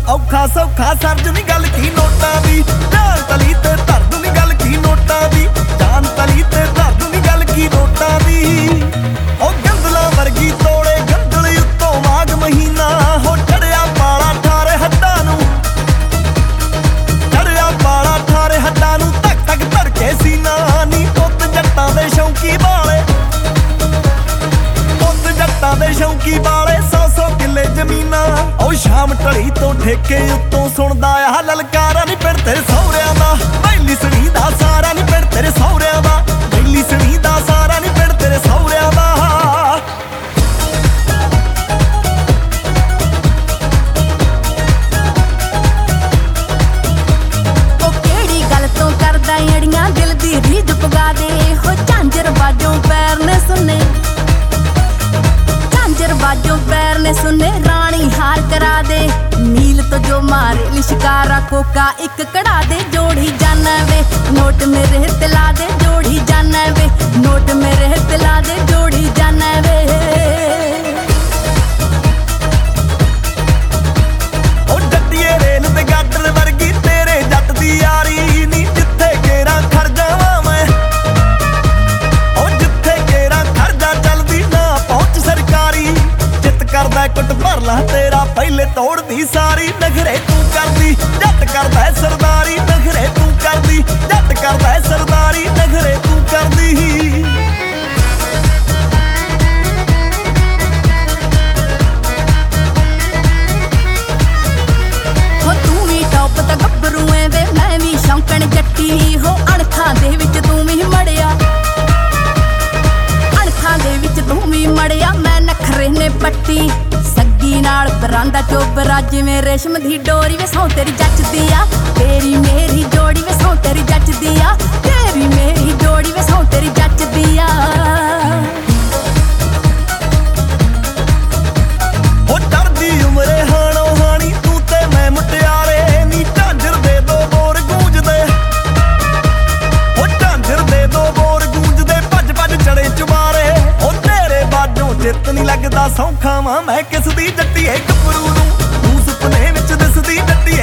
ਔਖਾ ਸੌਖਾ ਸਰਜ ਨੀ ਗੱਲ ਕੀ ਨੋਟਾਂ ਦੀ। ਜਾਨ ਤਲੀ ਤੇ ਧਰ ਦੂੰ ਨੀ ਗੱਲ ਕੀ ਨੋਟਾਂ ਦੀ। ਜਾਨ ਤਲੀ ਤੇ ਧਰ ਦੂੰ ਨੀ ਗੱਲ ਕੀ ਨੋਟਾਂ ਦੀ। ਉਹ ਗੰਦਲਾਂ ਵਰਗੀ ਤੋੜੇ ਗੰਦਲ ਉੱਤੋਂ ਮਾਘ ਮਹੀਨਾ। ਹੋ ਚੜਿਆ ਪਾਲਾ ਠਾਰੇ ਹੱਡਾਂ ਨੂੰ, ਚੜਿਆ ਪਾਲਾ ਠਾਰੇ ਹੱਡਾਂ ਨੂੰ। ਧਕ ਧਕ ਧੜਕੇ ਸੀਨਾ ਨੀ ਪੁੱਤ ਜੱਟਾਂ ਦੇ ਸ਼ੌਂਕੀ ਵਾਲੇ, ਪੁੱਤ ਜੱਟਾਂ ਦੇ ਸ਼ੌਂਕੀ ਵਾਲੇ। 100 ਕਿੱਲੇ ਜ਼ਮੀਨਾਂ ਉਹ ਸ਼ਾਮ ਢਲੀ ਤੋਂ ਠੇਕੇ ਉੱਤੋਂ ਸੁਣਦਾ ਆ ਲਲਕਾਰਾ ਨੀ ਪਿੰਡ ਤੇਰੇ ਸਹੁਰਿਆਂ ਦਾ। ਬੈਲੀ ਸਣੀ ਦਾ ਸਾਰਾ ਨੀ ਪਿੰਡ ਤੇਰੇ ਸਹੁਰਿਆਂ ਦਾ। ਬੈਲੀ ਸਣੀ ਦਾ ਸਾਰਾ ਨੀ ਪਿੰਡ ਤੇਰੇ ਸਹੁਰਿਆਂ ਦਾ। ਉਹ ਕਿਹੜੀ ਗੱਲ ਤੋਂ ਕਰਦਾ ਅੜੀਆਂ ਦਿਲ ਦੀ ਰੀਝ ਪੁਗਾ ਦੇ। ਹੋ ਝਾਂਜਰ ਬਾਜੋਂ ਪੈਰ ਨੇ ਸੁਣੇ, ਝਾਂਜਰ ਬਾਜੋਂ ਪੈਰ ਨੇ ਸੁਣੇ। ਰਾਣੀ ਹਾਰ ਕਰਾ ਦੇ ਨੀਲ ਤੋਂ ਜੋ ਮਾਰੇ ਲਿਸ਼ਕਾਰਾ ਕੋਕਾ ਇੱਕ ਕੜਾ ਦੇ। ਜੋੜੀ ਜਾਨਾ ਵੇ ਨੋਟ ਮੇਰੇ ਤੇ ਲਾ ਦੇ, ਜੋੜੀ ਜਾਨਾ ਵੇ ਨੋਟ ਮੇਰੇ ਤੇ ਲਾ ਦੇ, ਜੋੜੀ ਜਾਨਾ ਵੇ। ਉਹ ਜੱਟੀਏ ਰੇਲ ਤੇ ਗਾਡਰ ਵਰਗੀ ਤੇਰੇ ਜੱਟ ਦੀ ਯਾਰੀ ਨੀ। ਜਿੱਥੇ ਕੇਰਾ ਖੜ ਜਾਵਾਂ ਮੈਂ, ਉਹ ਜਿੱਥੇ ਕੇਰਾ ਖੜ ਜਾ ਚੱਲਦੀ ਨਾ ਪਹੁੰਚ ਸਰਕਾਰੀ। ਜਿੱਤ ਕਰਦਾ ਕੁੱਟ ਭਰ ਲਾ ਤੇਰਾ ਪਹਿਲੇ ਤੋੜਦੀ ਸਾਰੀ। ਨਖਰੇ ਤੂੰ ਕਰਦੀ ਜੱਟ ਕਰਦਾ ਸਰਦਾਰੀ, ਨਖਰੇ ਤੂੰ ਕਰਦੀ ਜੱਟ ਕਰਦਾ ਸਰਦਾਰੀ, ਨਖਰੇ ਤੂੰ ਕਰਦੀ। ਹੋ ਤੂੰ ਵੀ ਟੌਪ ਦਾ ਗੱਭਰੂ ਐ ਵੇ ਮੈਂ ਵੀ ਸ਼ੌਂਕਣ ਜੱਟੀ। ਹੋ ਅਣਖਾਂ ਦੇ ਵਿੱਚ ਤੂੰ ਵੀ ਮੜਿਆ, ਅਣਖਾਂ ਦੇ ਵਿੱਚ ਤੂੰ ਵੀ ਮੜਿਆ। ਮੈਂ ਨਖਰੇ ਨੇ ਪੱਟੀ ਸੱਗੀ ਨਾਲ ਬਰਾਂਦਾ ਚੋਬਰਾ। ਜਿਵੇਂ ਰੇਸ਼ਮ ਦੀ ਡੋਰੀ ਵੇ ਸਹੁੰ ਤੇਰੀ ਜੱਚਦੀ ਆ। ਤੇਰੀ ਮੇਰੀ ਜੋੜੀ ਵੇ ਸਹੁੰ ਤੇਰੀ ਜੱਚਦੀ ਆ। ਤੇਰੀ ਮੇਰੀ ਜੋੜੀ ਵੇ ਸਹੁੰ ਤੇਰੀ ਜੱਚਦੀ ਆ। ਉਹ ਡਰਦੀ ਉਮਰੇ ਹਾਣੋ ਹਾਣੀ ਤੂੰ ਤੇ ਮੈਂ ਮੁਟਿਆਰੇ ਨੀ। ਝਾਂਜਰ ਦੇ ਦੋ ਬੋਰ ਗੂੰਜਦੇ, ਉਹ ਝਾਂਜਰ ਦੇ ਦੋ ਬੋਰ ਗੂੰਜਦੇ। ਭੱਜ ਭੱਜ ਚੜੇ ਚੁਬਾਰੇ ਉਹ ਤੇਰੇ ਬਾਝੋਂ ਜਿੱਤ ਨੀ ਲੱਗਦਾ। ਸੌਖਾ ਵਾਂ ਮੈਂ ਕਿਸ ਦੀ ਜੱਟੀਏ ਗੱਭਰੂ ਨੂੰ, ਤੂੰ ਸੁਪਨੇ ਵਿੱਚ ਦਿਸਦੀ ਜੱਟੀ